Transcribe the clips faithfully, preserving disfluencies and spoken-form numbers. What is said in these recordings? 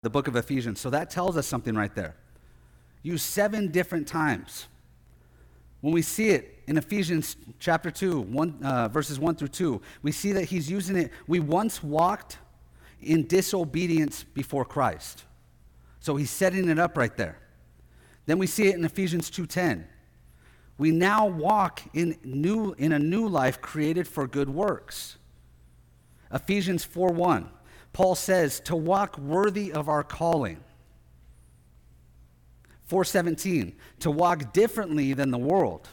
the book of Ephesians. So that tells us something right there. Used seven different times. When we see it in Ephesians chapter two, one, uh, verses one through two, we see that he's using it. We once walked in disobedience before Christ. So he's setting it up right there. Then we see it in Ephesians two ten. We now walk in new in a new life created for good works. Ephesians four one. Paul says to walk worthy of our calling. four seventeen, to walk differently than the world.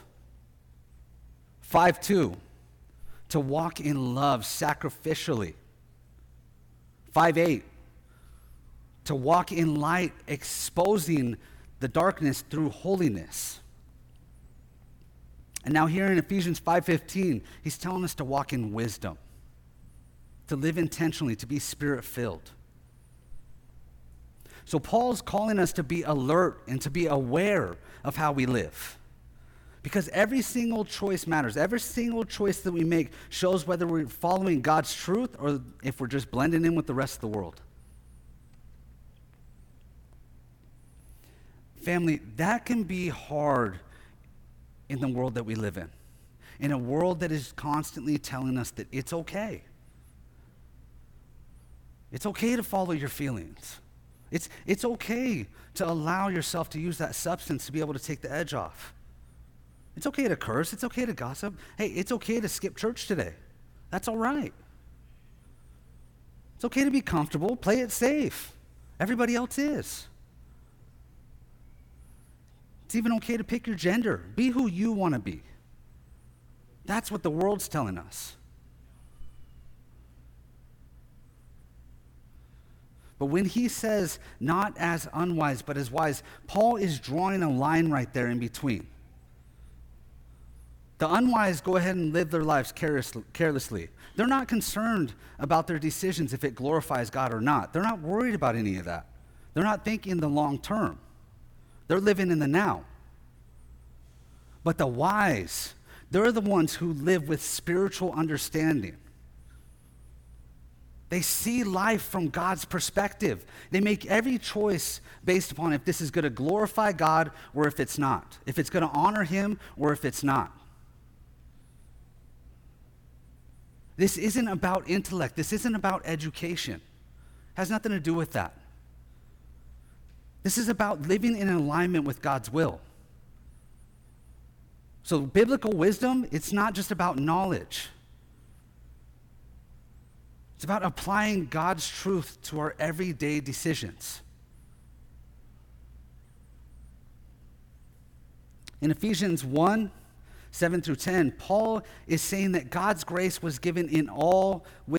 five two, to walk in love sacrificially. five eight, to walk in light, exposing the darkness through holiness. And now here in Ephesians five fifteen, he's telling us to walk in wisdom, to live intentionally, to be spirit-filled. So Paul's calling us to be alert and to be aware of how we live. Because every single choice matters. Every single choice that we make shows whether we're following God's truth or if we're just blending in with the rest of the world. Family, that can be hard in the world that we live in. In a world that is constantly telling us that it's okay. It's okay to follow your feelings. It's, it's okay to allow yourself to use that substance to be able to take the edge off. It's okay to curse. It's okay to gossip. Hey, it's okay to skip church today. That's all right. It's okay to be comfortable. Play it safe. Everybody else is. It's even okay to pick your gender. Be who you want to be. That's what the world's telling us. But when he says not as unwise, but as wise, Paul is drawing a line right there in between. The unwise go ahead and live their lives carelessly. They're not concerned about their decisions if it glorifies God or not. They're not worried about any of that. They're not thinking the long term. They're living in the now. But the wise, they're the ones who live with spiritual understanding. They see life from God's perspective. They make every choice based upon if this is going to glorify God or if it's not. If it's going to honor him or if it's not. This isn't about intellect. This isn't about education. It has nothing to do with that. This is about living in alignment with God's will. So biblical wisdom, it's not just about knowledge. It's about applying God's truth to our everyday decisions. In Ephesians one, seven through ten, Paul is saying that God's grace was given in all